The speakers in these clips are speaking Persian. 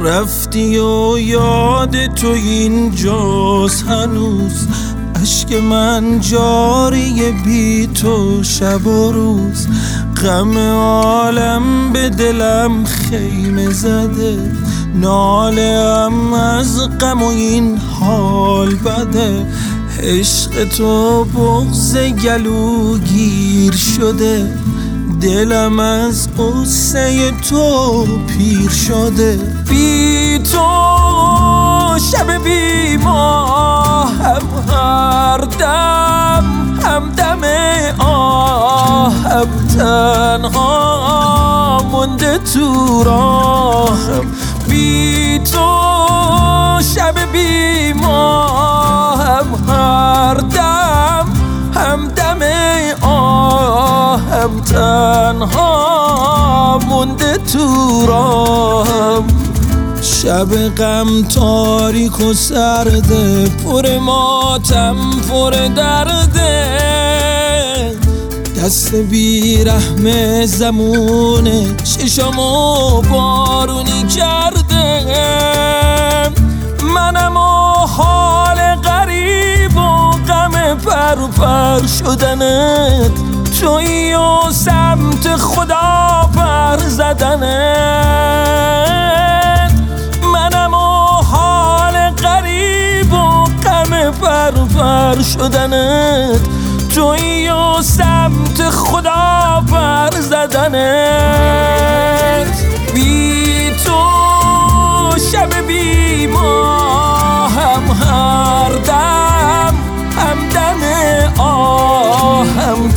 رفتی و یاد تو اینجاست هنوز، اشک من جاری بی تو شب و روز. غم عالم به دلم خیمه زده، ناله‌ام از غم و این حال بده. عشق تو بغض گلوگیر شده، دلم از قصه تو پیر شده. بی تو شب بی ماه هم هر دم هم دم آهم، تنها مونده تو راهم. بی تو شب بی ماه هم هر دم هم دم آهم، تنها مونده تو راهم. شب غم تاریک و سرده، پر ماتم پر درده. دست بیرحم زمونه چشمو بارونی کرده. منم و حال غریب و غم پر شدنت، تویی و سمت خدا پر زدنت. منم و حال غریب و غم پر شدنت، تویی و سمت خدا پر زدنت. بی تو شب بی ماه هم هر دم هم دم آهم،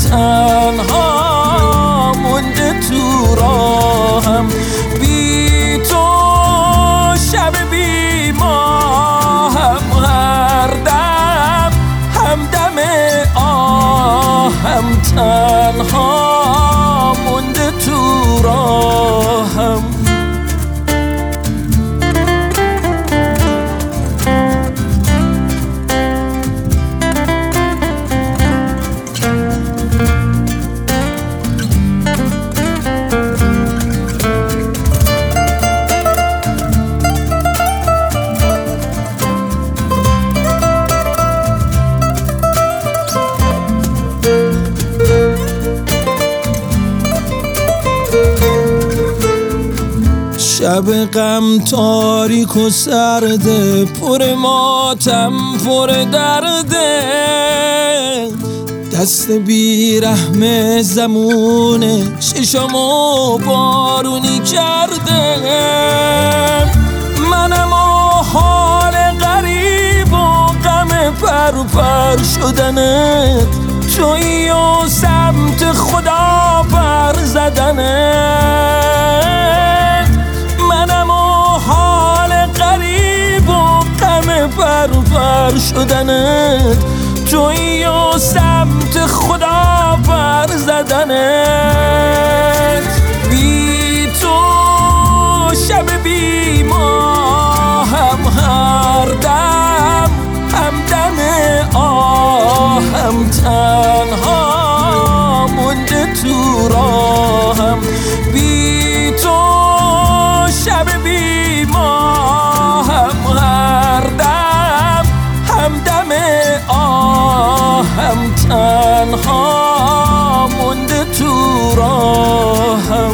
تنها مونده تو راهم. بی تو شب بی ماه هم هر دم هم دم آهم، تنها مونده تو راهم. شب غم تاریک و سرده، پر ماتم پر درده. دست بیرحم زمونه چشمو بارونی کرده. منم و حال غریب و غم پر شدنت، تویی و سمت خدا پر زدنت. منم و حال غریب و غم پر شدنت، تویی و سمت خدا پر زدنت. بی تو شب بی ماه هم هر دم هم دم آهم، تنها مونده تو راهم. بی تو شب بی ماه هم هر دم هم دم آهم، تنها مونده تو راهم.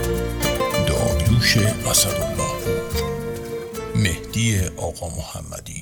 داریوش اسدالله پور، مهدی آقا محمدی.